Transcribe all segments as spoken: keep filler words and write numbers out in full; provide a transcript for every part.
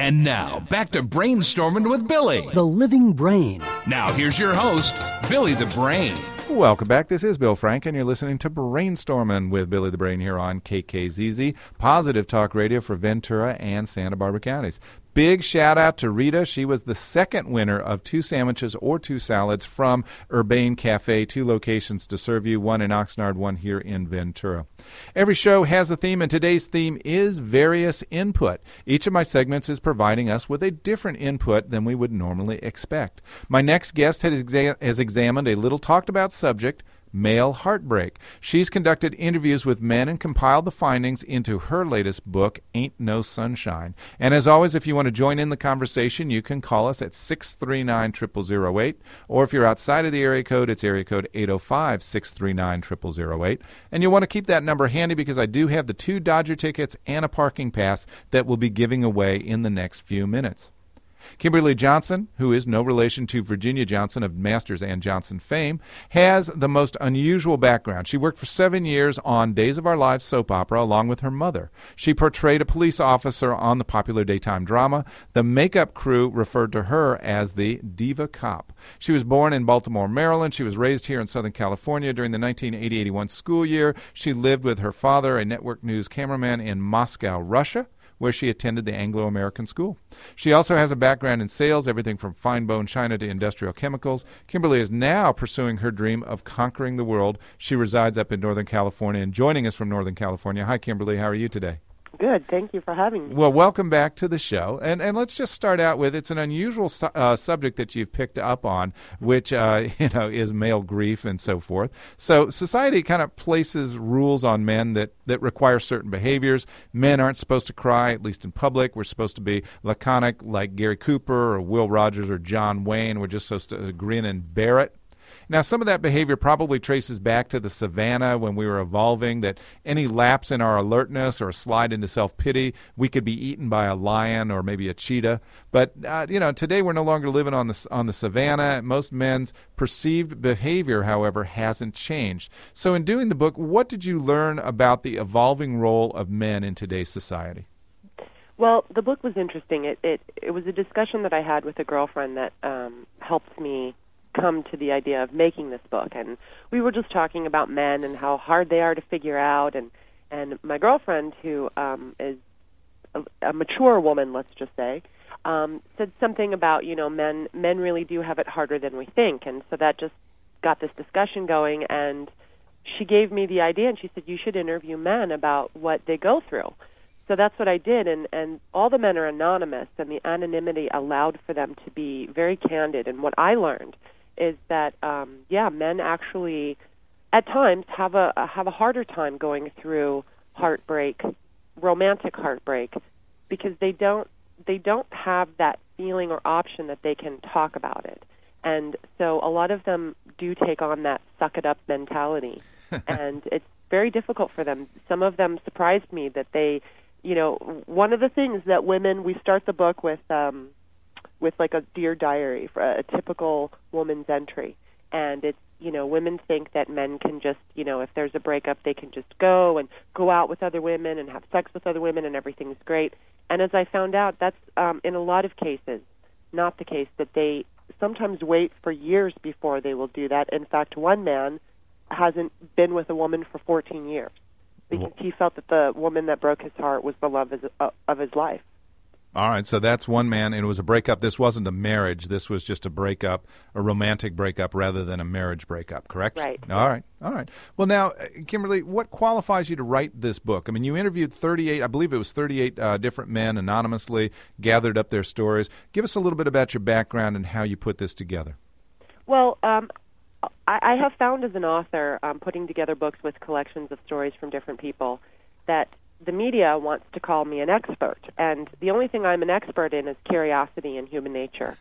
And now, back to Brainstorming with Billy, the living brain. Now, here's your host, Billy the Brain. Welcome back. This is Bill Frank, and you're listening to Brainstorming with Billy the Brain here on K K Z Z, Positive Talk Radio for Ventura and Santa Barbara counties. Big shout out to Rita. She was the second winner of two sandwiches or two salads from Urbane Cafe, two locations to serve you, one in Oxnard, one here in Ventura. Every show has a theme, and today's theme is various input. Each of my segments is providing us with a different input than we would normally expect. My next guest has, exa- has examined a little talked about subject, male heartbreak. She's conducted interviews with men and compiled the findings into her latest book, Ain't No Sunshine. And as always, if you want to join in the conversation, you can call us at six three nine, zero zero zero eight, or if you're outside of the area code, it's area code eight oh five, six three nine, zero zero zero eight. And you'll want to keep that number handy because I do have the two Dodger tickets and a parking pass that we'll be giving away in the next few minutes. Kimberly Johnson, who is no relation to Virginia Johnson of Masters and Johnson fame, has the most unusual background. She worked for seven years on Days of Our Lives soap opera along with her mother. She portrayed a police officer on the popular daytime drama. The makeup crew referred to her as the Diva Cop. She was born in Baltimore, Maryland. She was raised here in Southern California during the nineteen eighty eighty-one school year. She lived with her father, a network news cameraman, in Moscow, Russia, where she attended the Anglo-American School. She also has a background in sales, everything from fine bone china to industrial chemicals. Kimberly is now pursuing her dream of conquering the world. She resides up in Northern California and joining us from Northern California. Hi, Kimberly. How are you today? Good. Thank you for having me. Well, welcome back to the show. And and let's just start out with, it's an unusual su- uh, subject that you've picked up on, which, uh, you know, is male grief and so forth. So society kind of places rules on men that, that require certain behaviors. Men aren't supposed to cry, at least in public. We're supposed to be laconic like Gary Cooper or Will Rogers or John Wayne. We're just supposed to grin and bear it. Now, some of that behavior probably traces back to the savannah when we were evolving, that any lapse in our alertness or a slide into self-pity, we could be eaten by a lion or maybe a cheetah. But, uh, you know, today we're no longer living on the, on the savannah. Most men's perceived behavior, however, hasn't changed. So in doing the book, what did you learn about the evolving role of men in today's society? Well, the book was interesting. It it, it was a discussion that I had with a girlfriend that um, helped me come to the idea of making this book. And we were just talking about men and how hard they are to figure out. And, and my girlfriend, who um, is a, a mature woman, let's just say, um, said something about, you know, men men really do have it harder than we think. And so that just got this discussion going. And she gave me the idea, and she said, you should interview men about what they go through. So that's what I did, and, and all the men are anonymous, and the anonymity allowed for them to be very candid. And what I learned is that, um, yeah, men actually, at times, have a have a harder time going through heartbreak, romantic heartbreak, because they don't they don't have that feeling or option that they can talk about it. And so a lot of them do take on that suck it up mentality, and it's very difficult for them. Some of them surprised me that they, you know, one of the things that women, we start the book with, um, with like a Dear Diary, for a typical woman's entry. And it's, you know, women think that men can just, you know, if there's a breakup, they can just go and go out with other women and have sex with other women and everything's great. And as I found out, that's um, in a lot of cases not the case, that they sometimes wait for years before they will do that. In fact, one man hasn't been with a woman for fourteen years because he felt that the woman that broke his heart was the love of his, uh, of his life. All right, so that's one man, and it was a breakup. This wasn't a marriage. This was just a breakup, a romantic breakup rather than a marriage breakup, correct? Right. All right, all right. Well, now, Kimberly, what qualifies you to write this book? I mean, you interviewed thirty-eight, I believe it was thirty-eight uh, different men anonymously, gathered up their stories. Give us a little bit about your background and how you put this together. Well, um, I, I have found as an author, um, putting together books with collections of stories from different people, that the media wants to call me an expert, and the only thing I'm an expert in is curiosity and human nature.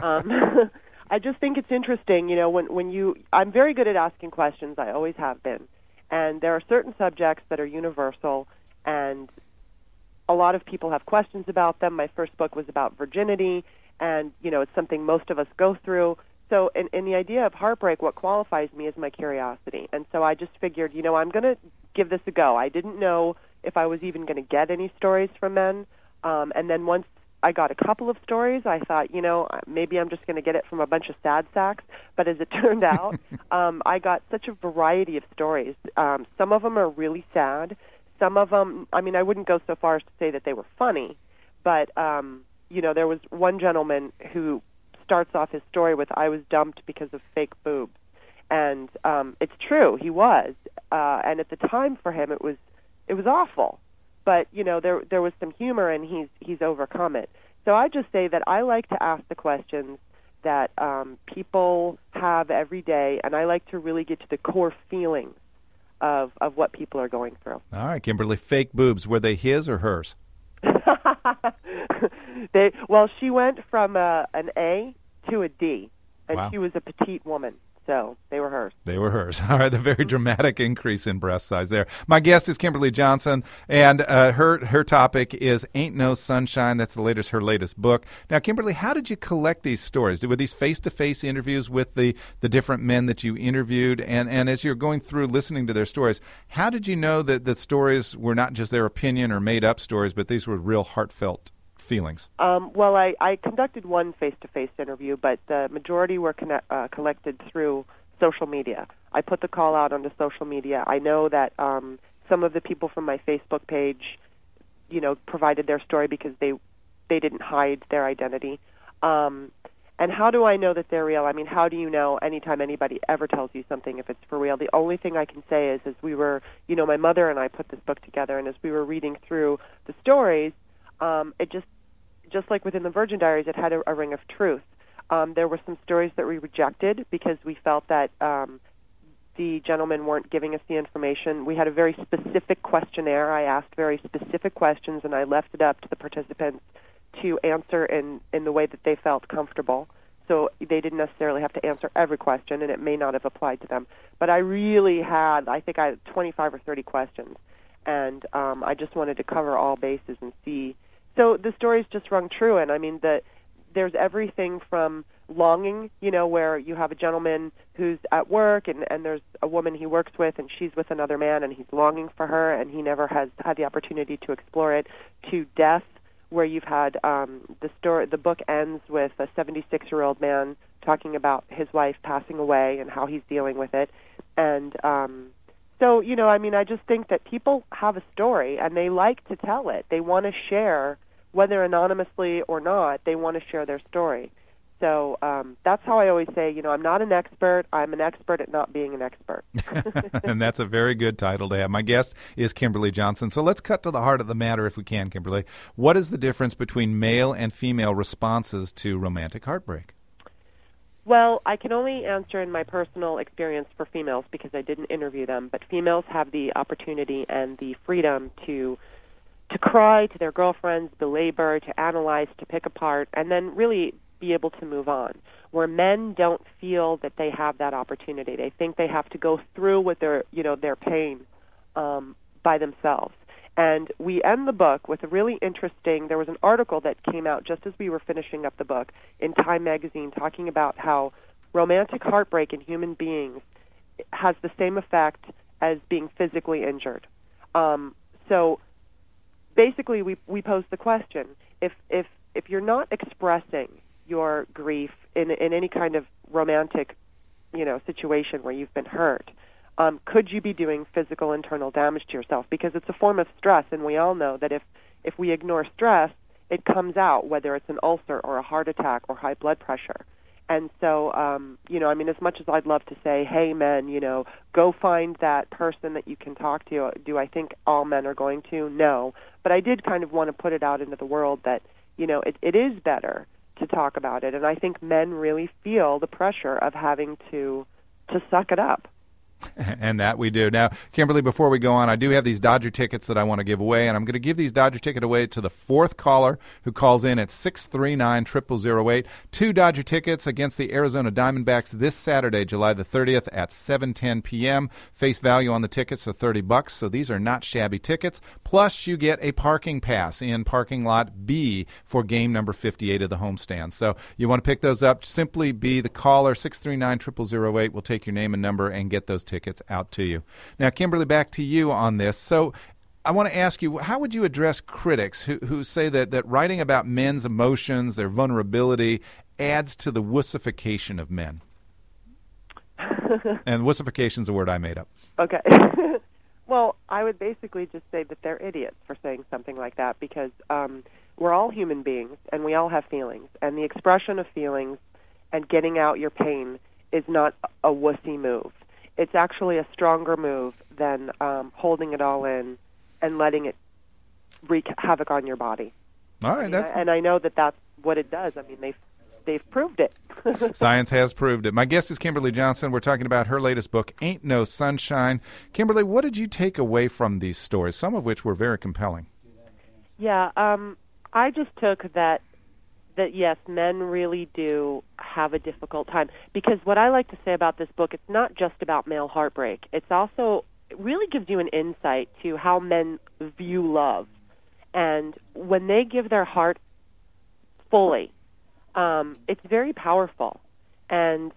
um, I just think it's interesting, you know, when, when you, I'm very good at asking questions, I always have been, and there are certain subjects that are universal, and a lot of people have questions about them. My first book was about virginity, and, you know, it's something most of us go through. So in, in the idea of heartbreak, what qualifies me is my curiosity, and so I just figured, you know, I'm going to give this a go. I didn't know if I was even going to get any stories from men. Um, and then once I got a couple of stories. I thought, you know, maybe I'm just going to get it from a bunch of sad sacks. But as it turned out, um, I got such a variety of stories. Um, some of them are really sad. Some of them, I mean, I wouldn't go so far as to say that they were funny. But, um, you know, there was one gentleman who starts off his story with, I was dumped because of fake boobs. And um, it's true, he was. Uh, and at the time for him, it was it was awful. But, you know, there there was some humor, and he's he's overcome it. So I just say that I like to ask the questions that um, people have every day, and I like to really get to the core feelings of, of what people are going through. All right, Kimberly, fake boobs, were they his or hers? they Well, she went from a, an A to a D, and wow. She was a petite woman. So they were hers. They were hers. All right, the very dramatic increase in breast size there. My guest is Kimberly Johnson, and uh, her her topic is Ain't No Sunshine. That's the latest her latest book. Now, Kimberly, how did you collect these stories? Were these face-to-face interviews with the, the different men that you interviewed? And, and as you're going through listening to their stories, how did you know that the stories were not just their opinion or made-up stories, but these were real heartfelt feelings? Um, well, I, I conducted one face-to-face interview, but the majority were connect, uh, collected through social media. I put the call out onto social media. I know that um, some of the people from my Facebook page, you know, provided their story because they they didn't hide their identity. Um, and how do I know that they're real? I mean, how do you know anytime anybody ever tells you something if it's for real? The only thing I can say is, as we were, you know, my mother and I put this book together, and as we were reading through the stories, um, it just Just like within the Virgin Diaries, it had a, a ring of truth. Um, there were some stories that we rejected because we felt that um, the gentlemen weren't giving us the information. We had a very specific questionnaire. I asked very specific questions, and I left it up to the participants to answer in, in the way that they felt comfortable. So they didn't necessarily have to answer every question, and it may not have applied to them. But I really had, I think I had twenty-five or thirty questions, and um, I just wanted to cover all bases and see. So the stories just rung true, and I mean, the, there's everything from longing, you know, where you have a gentleman who's at work, and, and there's a woman he works with, and she's with another man, and he's longing for her, and he never has had the opportunity to explore it, to death, where you've had um, the story. The book ends with a seventy-six-year-old man talking about his wife passing away and how he's dealing with it, and um, so, you know, I mean, I just think that people have a story, and they like to tell it. They want to share, whether anonymously or not, they want to share their story. So um, that's how I always say, you know, I'm not an expert. I'm an expert at not being an expert. And that's a very good title to have. My guest is Kimberly Johnson. So let's cut to the heart of the matter if we can, Kimberly. What is the difference between male and female responses to romantic heartbreak? Well, I can only answer in my personal experience for females because I didn't interview them, but females have the opportunity and the freedom to to cry to their girlfriends, belabor, to analyze, to pick apart, and then really be able to move on, where men don't feel that they have that opportunity. They think they have to go through with their, you know, their pain um, by themselves. And we end the book with a really interesting, there was an article that came out just as we were finishing up the book in Time magazine talking about how romantic heartbreak in human beings has the same effect as being physically injured. Um, so basically we we pose the question, if if if you're not expressing your grief in in any kind of romantic, you know, situation where you've been hurt, Um, could you be doing physical internal damage to yourself? Because it's a form of stress, and we all know that if, if we ignore stress, it comes out, whether it's an ulcer or a heart attack or high blood pressure. And so, um, you know, I mean, as much as I'd love to say, hey, men, you know, go find that person that you can talk to, do I think all men are going to? No. But I did kind of want to put it out into the world that, you know, it, it is better to talk about it. And I think men really feel the pressure of having to to suck it up. And that we do. Now, Kimberly, before we go on, I do have these Dodger tickets that I want to give away, and I'm going to give these Dodger tickets away to the fourth caller who calls in at six three nine, zero zero zero eight. Two Dodger tickets against the Arizona Diamondbacks this Saturday, July the thirtieth at seven ten p.m. Face value on the tickets are thirty bucks, so these are not shabby tickets. Plus, you get a parking pass in parking lot B for game number fifty-eight of the homestand. So you want to pick those up, simply be the caller, six three nine, zero zero zero eight. We'll take your name and number and get those tickets out to you. Now, Kimberly, back to you on this. So I want to ask you, how would you address critics who, who say that, that writing about men's emotions, their vulnerability, adds to the wussification of men? And wussification is a word I made up. Okay. Well, I would basically just say that they're idiots for saying something like that, because um, we're all human beings, and we all have feelings. And the expression of feelings and getting out your pain is not a wussy move. It's actually a stronger move than um, holding it all in and letting it wreak havoc on your body. All right, I mean, that's... and I know that that's what it does. I mean, they've they've proved it. Science has proved it. My guest is Kimberly Johnson. We're talking about her latest book, Ain't No Sunshine. Kimberly, what did you take away from these stories, some of which were very compelling? Yeah, um, I just took that, that yes, men really do have a difficult time. Because what I like to say about this book, it's not just about male heartbreak. It's also, it really gives you an insight to how men view love. And when they give their heart fully, um, it's very powerful. And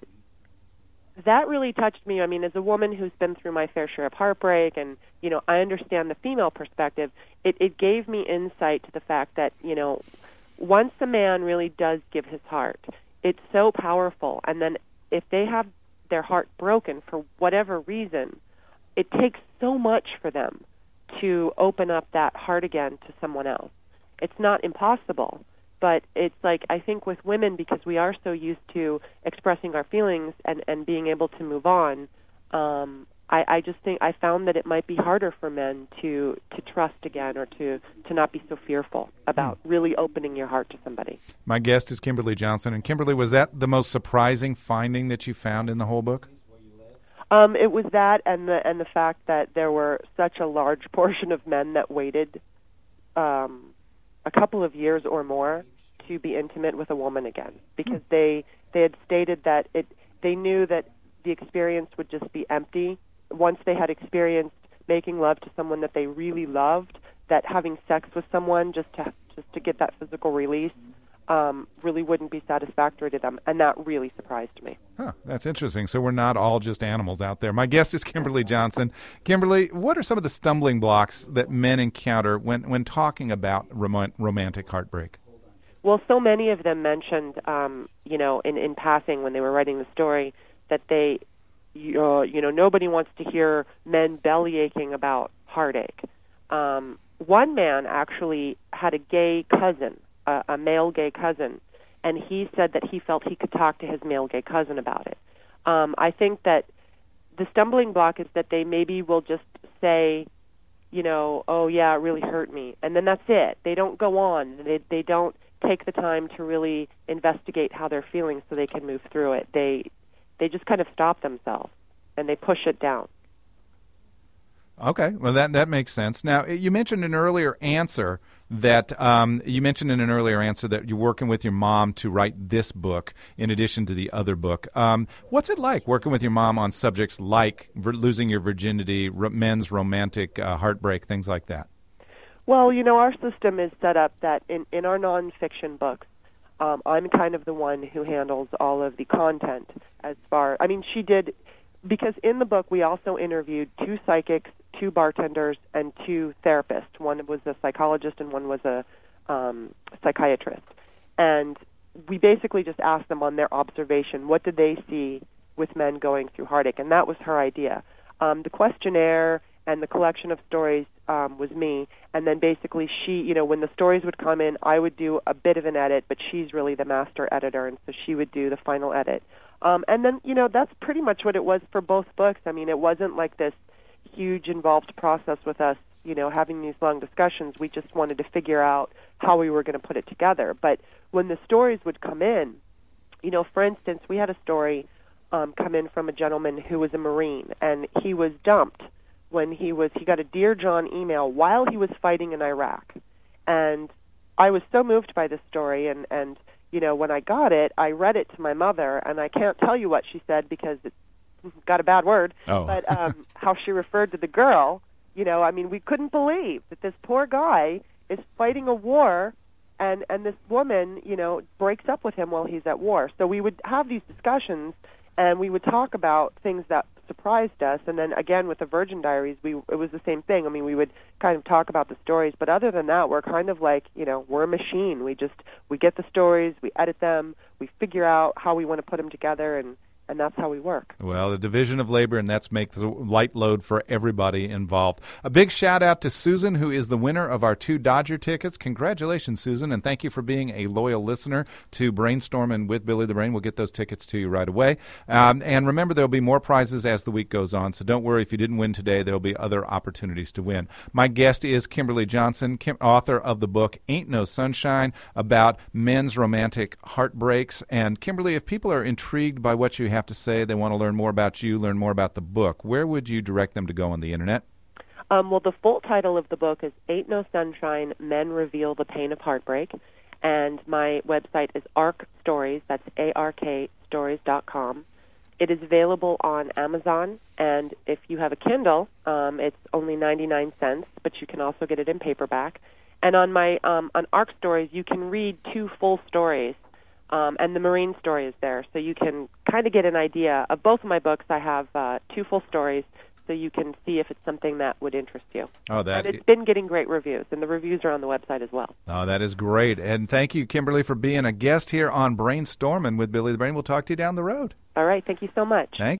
that really touched me. I mean, as a woman who's been through my fair share of heartbreak, and, you know, I understand the female perspective, it, it gave me insight to the fact that, you know, once a man really does give his heart, it's so powerful. And then if they have their heart broken for whatever reason, it takes so much for them to open up that heart again to someone else. It's not impossible, but it's like, I think with women, because we are so used to expressing our feelings and, and being able to move on, um, I, I just think I found that it might be harder for men to, to trust again, or to, to not be so fearful about really opening your heart to somebody. My guest is Kimberly Johnson. And Kimberly, was that the most surprising finding that you found in the whole book? Um, it was that, and the and the fact that there were such a large portion of men that waited um, a couple of years or more to be intimate with a woman again, because they they had stated that it they knew that the experience would just be empty once they had experienced making love to someone that they really loved. That having sex with someone just to just to get that physical release um, really wouldn't be satisfactory to them, and that really surprised me. Huh, that's interesting. So we're not all just animals out there. My guest is Kimberly Johnson. Kimberly, what are some of the stumbling blocks that men encounter when, when talking about rom- romantic heartbreak? Well, so many of them mentioned, um, you know, in, in passing when they were writing the story, that they, uh, you know, nobody wants to hear men belly aching about heartache. Um, one man actually had a gay cousin, a, a male gay cousin, and he said that he felt he could talk to his male gay cousin about it. Um, I think that the stumbling block is that they maybe will just say, you know, oh yeah, it really hurt me, and then that's it. They don't go on. They they don't take the time to really investigate how they're feeling so they can move through it. They they just kind of stop themselves and they push it down. Okay, well that that makes sense. Now, you mentioned an earlier answer that um, you mentioned in an earlier answer that you're working with your mom to write this book in addition to the other book. Um, what's it like working with your mom on subjects like ver- losing your virginity, r- men's romantic uh, heartbreak, things like that? Well, you know, our system is set up that in, in our nonfiction books, um, I'm kind of the one who handles all of the content as far, I mean, she did, because in the book we also interviewed two psychics, two bartenders, and two therapists. One was a psychologist and one was a um, psychiatrist. And we basically just asked them on their observation, what did they see with men going through heartache? And that was her idea. Um, the questionnaire and the collection of stories um, was me, and then basically she, you know, when the stories would come in, I would do a bit of an edit, but she's really the master editor, and so she would do the final edit. Um, and then, you know, that's pretty much what it was for both books. I mean, it wasn't like this huge involved process with us, you know, having these long discussions. We just wanted to figure out how we were going to put it together. But when the stories would come in, you know, for instance, we had a story um, come in from a gentleman who was a Marine, and he was dumped when he was, he got a Dear John email while he was fighting in Iraq. And I was so moved by this story, and, and, you know, when I got it, I read it to my mother, and I can't tell you what she said because it got a bad word, oh. but um, how she referred to the girl, you know, I mean, we couldn't believe that this poor guy is fighting a war, and, and this woman, you know, breaks up with him while he's at war. So we would have these discussions, and we would talk about things that surprised us. And then again with the Virgin Diaries, we it was the same thing. I mean, we would kind of talk about the stories, but other than that, we're kind of like, you know, we're a machine. We just we get the stories, we edit them, we figure out how we want to put them together, and And that's how we work. Well, the division of labor, and that's makes the light load for everybody involved. A big shout out to Susan, who is the winner of our two Dodger tickets. Congratulations, Susan, and thank you for being a loyal listener to Brainstorming with Billy the Brain. We'll get those tickets to you right away. Um, and remember, there'll be more prizes as the week goes on, so don't worry if you didn't win today. There'll be other opportunities to win. My guest is Kimberly Johnson, Kim, author of the book Ain't No Sunshine, about men's romantic heartbreaks. And Kimberly, if people are intrigued by what you have to say, they want to learn more about you, learn more about the book, where would you direct them to go on the internet? Um, well, the full title of the book is Ain't No Sunshine, Men Reveal the Pain of Heartbreak, and my website is Ark Stories, that's A R K stories dot com. It is available on Amazon, and if you have a Kindle, um, it's only ninety-nine cents, but you can also get it in paperback. And on my um, on Ark Stories, you can read two full stories. Um, and the Marine story is there, so you can kind of get an idea. Of both of my books, I have uh, two full stories, so you can see if it's something that would interest you. Oh, that and it's been getting great reviews, and the reviews are on the website as well. Oh, that is great. And thank you, Kimberly, for being a guest here on Brainstorming with Billy the Brain. We'll talk to you down the road. All right, thank you so much. Thank